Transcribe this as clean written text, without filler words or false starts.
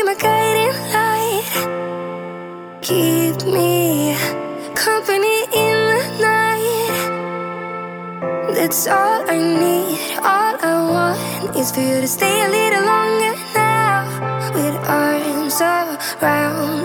my guiding light. Keep me company in the night. That's all I need. All I want is for you to stay a little longer now. With arms around